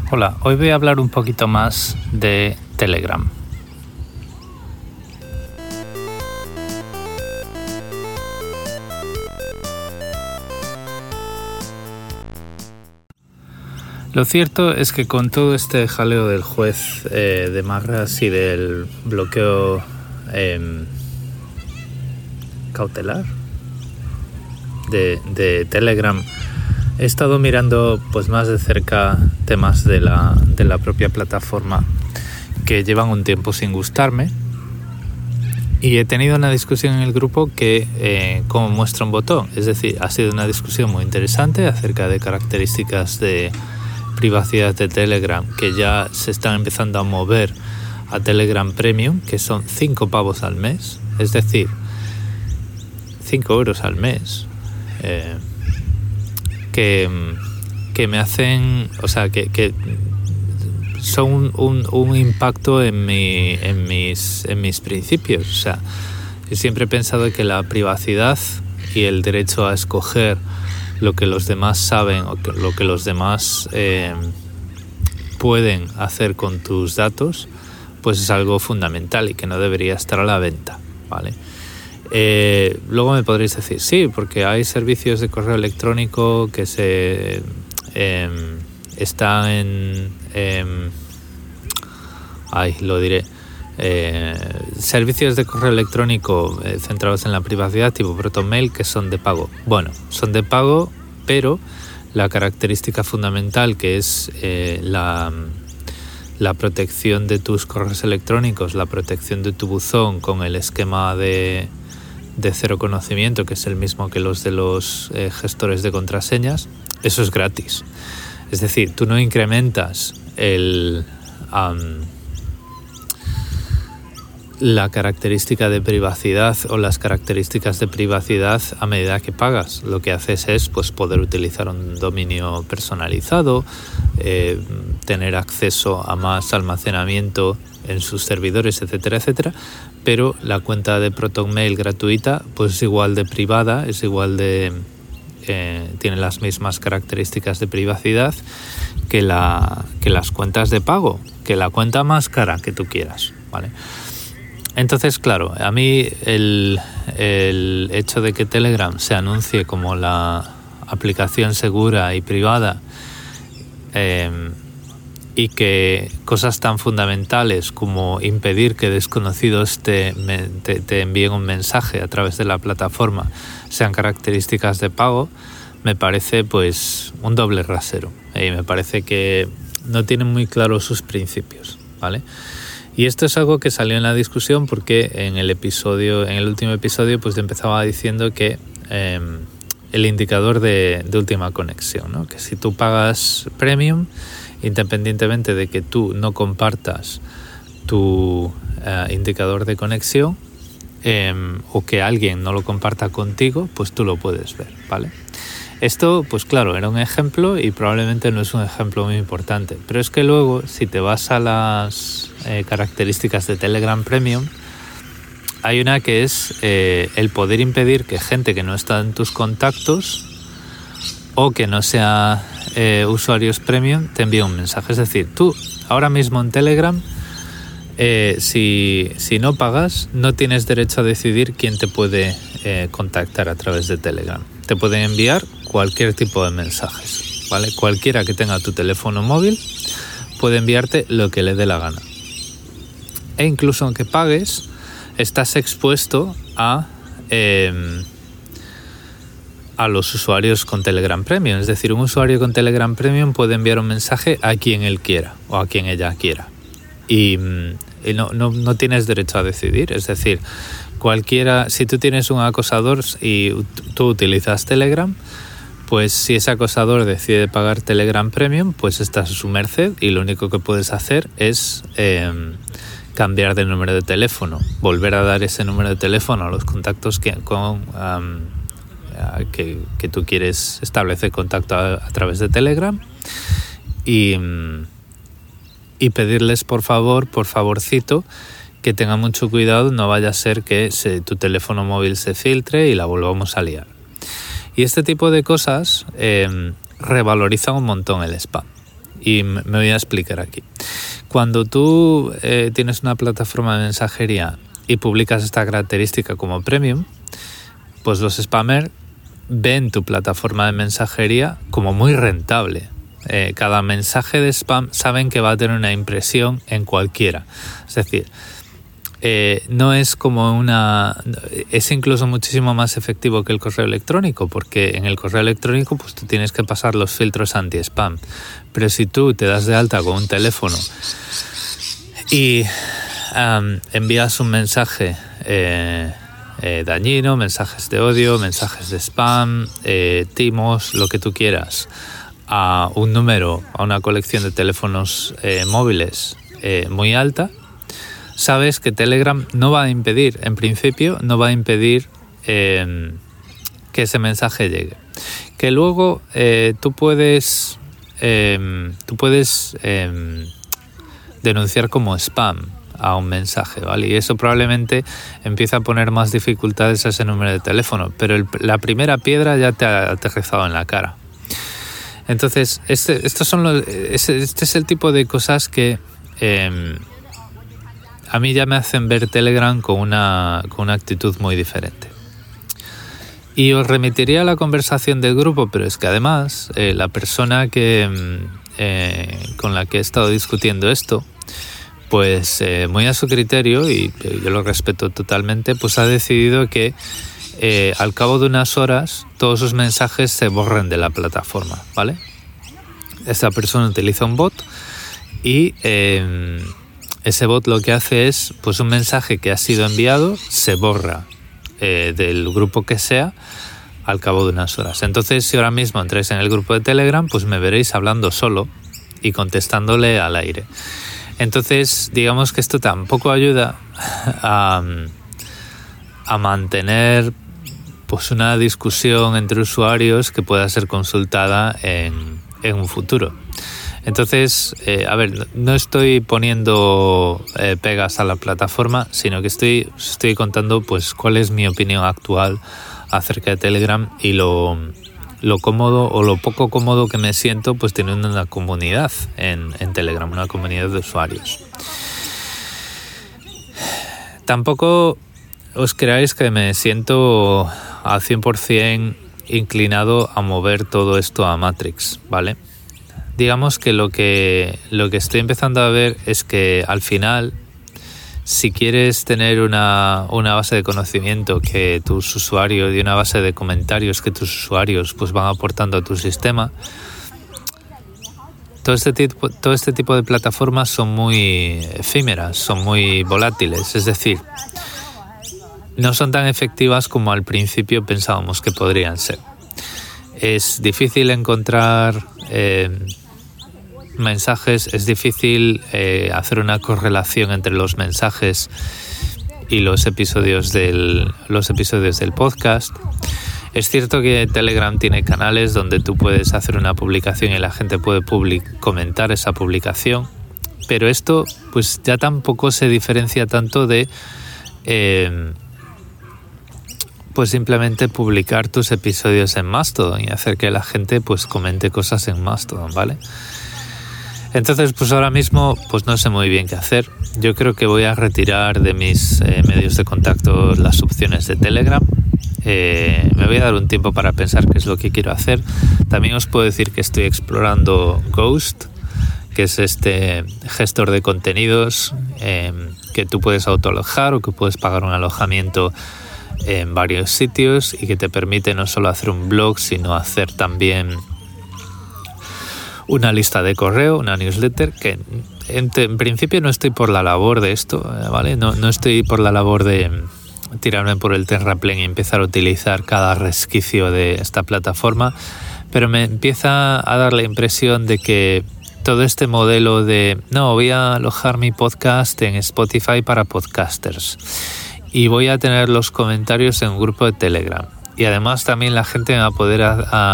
Hola, hoy voy a hablar un poquito más de Telegram. Lo cierto es que con todo este jaleo del juez de Magras y del bloqueo cautelar de Telegram, he estado mirando pues más de cerca temas de la propia plataforma que llevan un tiempo sin gustarme, y he tenido una discusión en el grupo que como muestra un botón, es decir, ha sido una discusión muy interesante acerca de características de privacidad de Telegram que ya se están empezando a mover a Telegram Premium, que son 5 pavos al mes, es decir, 5 euros al mes, que me hacen, o sea, que son un impacto en mis principios. O sea, yo siempre he pensado que la privacidad y el derecho a escoger lo que los demás saben o lo que los demás pueden hacer con tus datos, pues es algo fundamental y que no debería estar a la venta, ¿vale? Luego me podréis decir, sí, porque hay servicios de correo electrónico que se están servicios de correo electrónico centrados en la privacidad tipo ProtonMail, que son de pago. Bueno, son de pago, pero la característica fundamental, que es la protección de tus correos electrónicos, la protección de tu buzón con el esquema de cero conocimiento, que es el mismo que los de los gestores de contraseñas, eso es gratis. Es decir, tú no incrementas la característica de privacidad o las características de privacidad a medida que pagas. Lo que haces es pues poder utilizar un dominio personalizado, tener acceso a más almacenamiento en sus servidores, etcétera, etcétera, pero la cuenta de ProtonMail gratuita pues es igual de privada, es igual de tiene las mismas características de privacidad que las cuentas de pago, que la cuenta más cara que tú quieras, ¿vale? Entonces, claro, a mí el hecho de que Telegram se anuncie como la aplicación segura y privada, y que cosas tan fundamentales como impedir que desconocidos te envíen un mensaje a través de la plataforma sean características de pago, me parece pues un doble rasero, y me parece que no tienen muy claros sus principios, ¿vale? Y esto es algo que salió en la discusión porque en el último episodio pues empezaba diciendo que el indicador de última conexión, ¿no? Que si tú pagas Premium, independientemente de que tú no compartas tu indicador de conexión o que alguien no lo comparta contigo, pues tú lo puedes ver, ¿vale? Esto, pues claro, era un ejemplo y probablemente no es un ejemplo muy importante, pero es que luego, si te vas a las características de Telegram Premium, hay una que es el poder impedir que gente que no está en tus contactos o que no sea usuarios Premium te envíe un mensaje. Es decir, tú ahora mismo en Telegram, si no pagas, no tienes derecho a decidir quién te puede contactar a través de Telegram. Te pueden enviar cualquier tipo de mensajes, ¿vale? Cualquiera que tenga tu teléfono móvil puede enviarte lo que le dé la gana. E incluso aunque pagues, estás expuesto a los usuarios con Telegram Premium. Es decir, un usuario con Telegram Premium puede enviar un mensaje a quien él quiera o a quien ella quiera. Y no tienes derecho a decidir. Es decir, si tú tienes un acosador y tú utilizas Telegram, pues si ese acosador decide pagar Telegram Premium, pues estás a su merced y lo único que puedes hacer es cambiar de número de teléfono, volver a dar ese número de teléfono a los contactos que tú quieres establecer contacto a través de Telegram y pedirles por favorcito, que tengan mucho cuidado, no vaya a ser que tu teléfono móvil se filtre y la volvamos a liar. Y este tipo de cosas revalorizan un montón el spam. Y me voy a explicar aquí. Cuando tú tienes una plataforma de mensajería y publicas esta característica como premium, pues los spammers ven tu plataforma de mensajería como muy rentable. Cada mensaje de spam saben que va a tener una impresión en cualquiera. Es decir, no es como es incluso muchísimo más efectivo que el correo electrónico, porque en el correo electrónico pues tú tienes que pasar los filtros anti-spam. Pero si tú te das de alta con un teléfono y envías un mensaje dañino, mensajes de odio, mensajes de spam, timos, lo que tú quieras, a un número, a una colección de teléfonos móviles muy alta, sabes que Telegram no va a impedir, en principio, no va a impedir que ese mensaje llegue. Que luego tú puedes denunciar como spam a un mensaje, ¿vale? Y eso probablemente empieza a poner más dificultades a ese número de teléfono, pero la primera piedra ya te ha aterrizado en la cara. Entonces, este es el tipo de cosas que a mí ya me hacen ver Telegram con una actitud muy diferente. Y os remitiría a la conversación del grupo, pero es que además la persona con la que he estado discutiendo esto, pues muy a su criterio, y yo lo respeto totalmente, pues ha decidido que al cabo de unas horas todos sus mensajes se borren de la plataforma, ¿vale? Esta persona utiliza un bot y ese bot lo que hace es, pues un mensaje que ha sido enviado se borra del grupo que sea al cabo de unas horas. Entonces, si ahora mismo entráis en el grupo de Telegram, pues me veréis hablando solo y contestándole al aire. Entonces, digamos que esto tampoco ayuda a mantener pues una discusión entre usuarios que pueda ser consultada en un futuro. Entonces, no estoy poniendo pegas a la plataforma, sino que estoy contando pues cuál es mi opinión actual acerca de Telegram y lo cómodo o lo poco cómodo que me siento pues teniendo una comunidad en Telegram, una comunidad de usuarios. Tampoco os creáis que me siento al 100% inclinado a mover todo esto a Matrix, ¿vale? Digamos que lo que estoy empezando a ver es que al final, si quieres tener una base de conocimiento que tus usuarios y una base de comentarios que tus usuarios pues van aportando a tu sistema, todo este tipo de plataformas son muy efímeras, son muy volátiles, es decir, no son tan efectivas como al principio pensábamos que podrían ser. Es difícil encontrar mensajes, es difícil hacer una correlación entre los mensajes y los episodios del podcast. Es cierto que Telegram tiene canales donde tú puedes hacer una publicación y la gente puede comentar esa publicación, pero esto pues ya tampoco se diferencia tanto de pues simplemente publicar tus episodios en Mastodon y hacer que la gente pues comente cosas en Mastodon, ¿vale? Entonces, pues ahora mismo pues no sé muy bien qué hacer. Yo creo que voy a retirar de mis medios de contacto las opciones de Telegram. Me voy a dar un tiempo para pensar qué es lo que quiero hacer. También os puedo decir que estoy explorando Ghost, que es este gestor de contenidos que tú puedes autoalojar o que puedes pagar un alojamiento en varios sitios y que te permite no solo hacer un blog, sino hacer también una lista de correo, una newsletter, que en principio no estoy por la labor de esto, ¿vale? No estoy por la labor de tirarme por el terraplén y empezar a utilizar cada resquicio de esta plataforma, pero me empieza a dar la impresión de que todo este modelo de voy a alojar mi podcast en Spotify para podcasters y voy a tener los comentarios en un grupo de Telegram y además también la gente me va a poder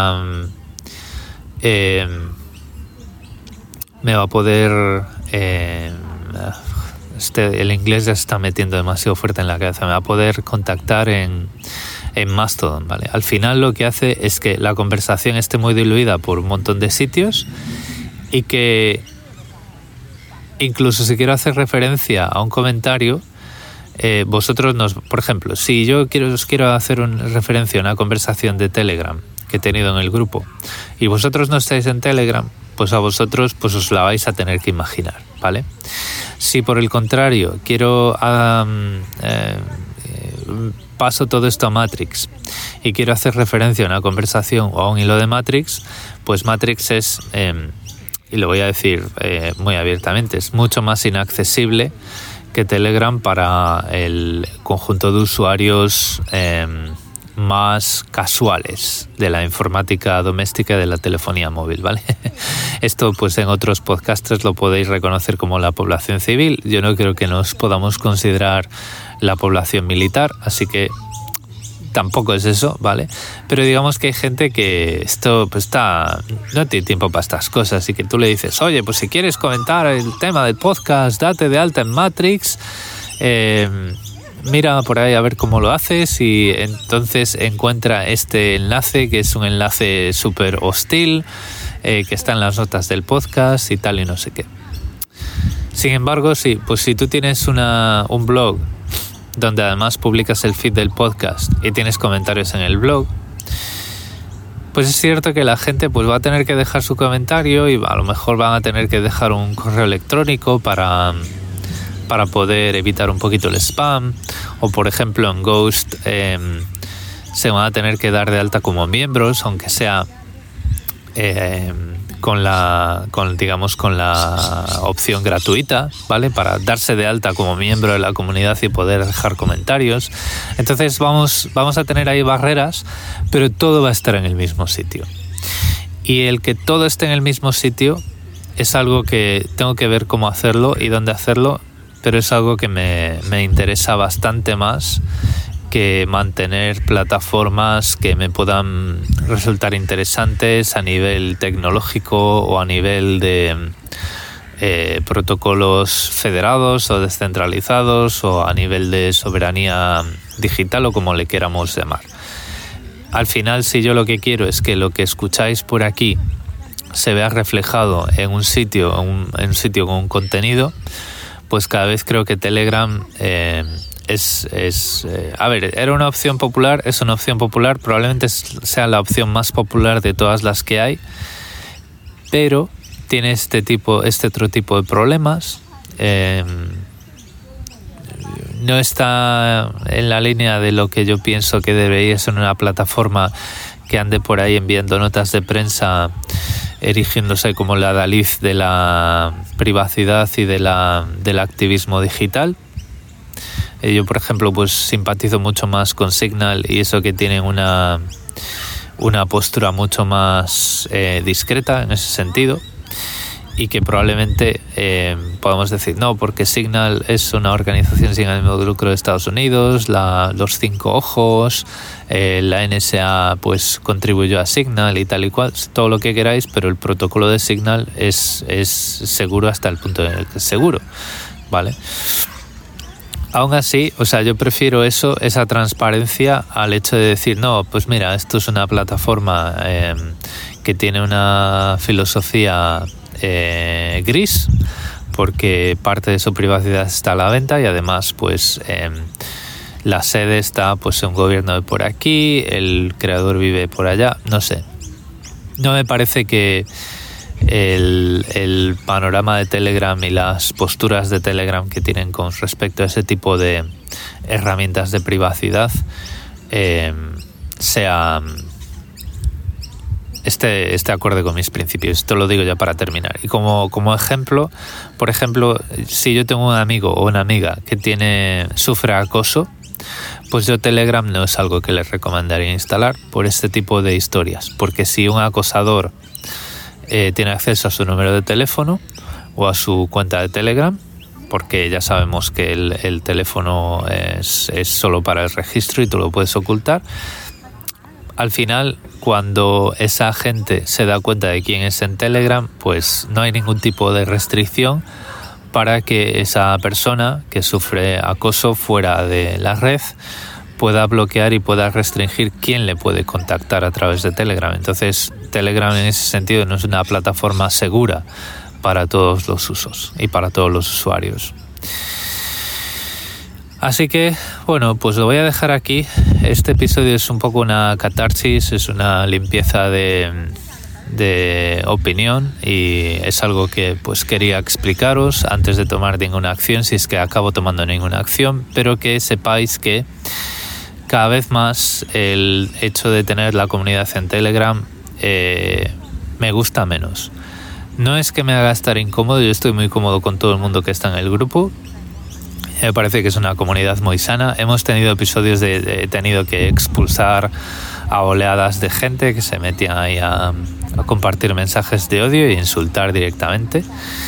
el inglés ya se está metiendo demasiado fuerte en la cabeza, me va a poder contactar en Mastodon, ¿vale? Al final lo que hace es que la conversación esté muy diluida por un montón de sitios y que incluso si quiero hacer referencia a un comentario, vosotros por ejemplo, si yo os quiero hacer una referencia a una conversación de Telegram que he tenido en el grupo y vosotros no estáis en Telegram, pues a vosotros pues os la vais a tener que imaginar, ¿vale? Si por el contrario quiero paso todo esto a Matrix y quiero hacer referencia a una conversación o a un hilo de Matrix, pues Matrix es, y lo voy a decir muy abiertamente, es mucho más inaccesible que Telegram para el conjunto de usuarios más casuales de la informática doméstica y de la telefonía móvil, ¿vale? Esto pues en otros podcasters lo podéis reconocer como la población civil. Yo no creo que nos podamos considerar la población militar, así que tampoco es eso, ¿vale? Pero digamos que hay gente que esto pues no tiene tiempo para estas cosas y que tú le dices, oye, pues si quieres comentar el tema del podcast, date de alta en Matrix, mira por ahí a ver cómo lo haces y entonces encuentra este enlace que es un enlace súper hostil que está en las notas del podcast y tal y no sé qué. Sin embargo, sí, pues si tú tienes un blog donde además publicas el feed del podcast y tienes comentarios en el blog, pues es cierto que la gente pues va a tener que dejar su comentario y a lo mejor van a tener que dejar un correo electrónico para poder evitar un poquito el spam, o por ejemplo en Ghost se van a tener que dar de alta como miembros, aunque sea con la opción gratuita, ¿vale? Para darse de alta como miembro de la comunidad y poder dejar comentarios. Entonces vamos a tener ahí barreras, pero todo va a estar en el mismo sitio. Y el que todo esté en el mismo sitio es algo que tengo que ver cómo hacerlo y dónde hacerlo, pero es algo que me interesa bastante más que mantener plataformas que me puedan resultar interesantes a nivel tecnológico o a nivel de protocolos federados o descentralizados o a nivel de soberanía digital o como le queramos llamar. Al final, si yo lo que quiero es que lo que escucháis por aquí se vea reflejado en un sitio con un contenido, pues cada vez creo que Telegram era una opción popular, es una opción popular, probablemente sea la opción más popular de todas las que hay, pero tiene este otro tipo de problemas. No está en la línea de lo que yo pienso que debería ser una plataforma que ande por ahí enviando notas de prensa, erigiéndose como la Dalí de la privacidad y del activismo digital. Yo, por ejemplo, pues simpatizo mucho más con Signal y eso que tienen una postura mucho más discreta en ese sentido, y que probablemente podemos decir no, porque Signal es una organización sin ánimo de lucro de Estados Unidos, los 5 ojos, la NSA pues contribuyó a Signal y tal y cual, todo lo que queráis, pero el protocolo de Signal es seguro hasta el punto en el que es seguro, ¿vale? Aún así, o sea, yo prefiero esa transparencia al hecho de decir, no, pues mira, esto es una plataforma que tiene una filosofía gris, porque parte de su privacidad está a la venta y además, pues, la sede está pues en un gobierno de por aquí, el creador vive por allá, no sé. No me parece que el panorama de Telegram y las posturas de Telegram que tienen con respecto a ese tipo de herramientas de privacidad esté acorde con mis principios. Esto lo digo ya para terminar. Y como ejemplo, por ejemplo, si yo tengo un amigo o una amiga que sufre acoso, pues yo Telegram no es algo que les recomendaría instalar por este tipo de historias, porque si un acosador tiene acceso a su número de teléfono o a su cuenta de Telegram, porque ya sabemos que el teléfono es solo para el registro y tú lo puedes ocultar, al final, cuando esa gente se da cuenta de quién es en Telegram, pues no hay ningún tipo de restricción para que esa persona que sufre acoso fuera de la red pueda bloquear y pueda restringir quién le puede contactar a través de Telegram. Entonces, Telegram en ese sentido no es una plataforma segura para todos los usos y para todos los usuarios. Así que, bueno, pues lo voy a dejar aquí. Este episodio es un poco una catarsis, es una limpieza de opinión, y es algo que pues quería explicaros antes de tomar ninguna acción, si es que acabo tomando ninguna acción, pero que sepáis que cada vez más el hecho de tener la comunidad en Telegram me gusta menos. No es que me haga estar incómodo, yo estoy muy cómodo con todo el mundo que está en el grupo. Me parece que es una comunidad muy sana. Hemos tenido episodios de he tenido que expulsar a oleadas de gente que se metían ahí a compartir mensajes de odio e insultar directamente.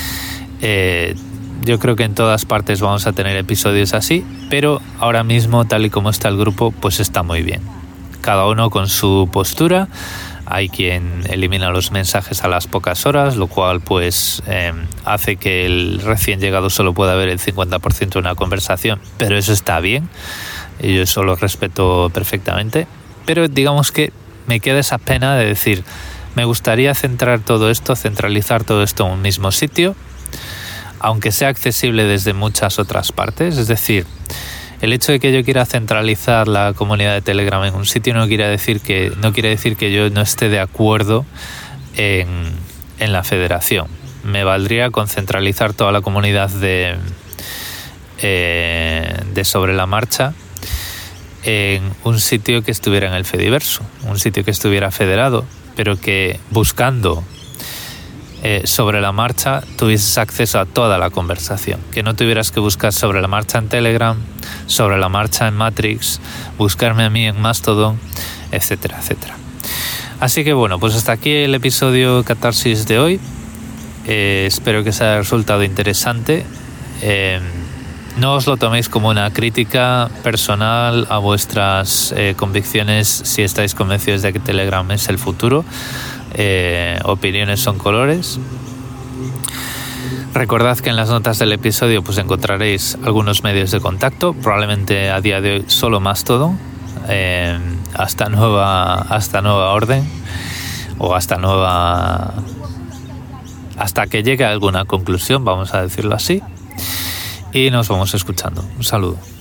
Yo creo que en todas partes vamos a tener episodios así, pero ahora mismo, tal y como está el grupo, pues está muy bien. Cada uno con su postura. Hay quien elimina los mensajes a las pocas horas, lo cual pues hace que el recién llegado solo pueda ver el 50% de una conversación, pero eso está bien, y yo eso lo respeto perfectamente. Pero digamos que me queda esa pena de decir, me gustaría centralizar todo esto en un mismo sitio, aunque sea accesible desde muchas otras partes. Es decir, el hecho de que yo quiera centralizar la comunidad de Telegram en un sitio no quiere decir que yo no esté de acuerdo en la federación. Me valdría con centralizar toda la comunidad de Sobre la Marcha en un sitio que estuviera en el Fediverso, un sitio que estuviera federado, pero que buscando Sobre la Marcha tuvieses acceso a toda la conversación, que no tuvieras que buscar Sobre la Marcha en Telegram, Sobre la Marcha en Matrix, buscarme a mí en Mastodon, etcétera, etcétera. Así que bueno, pues hasta aquí el episodio catarsis de hoy. Espero que os haya resultado interesante. No os lo toméis como una crítica personal a vuestras convicciones si estáis convencidos de que Telegram es el futuro. Opiniones son colores. Recordad que en las notas del episodio pues encontraréis algunos medios de contacto, probablemente a día de hoy solo Mastodon, hasta nueva orden, o hasta que llegue a alguna conclusión, vamos a decirlo así, y nos vamos escuchando. Un saludo.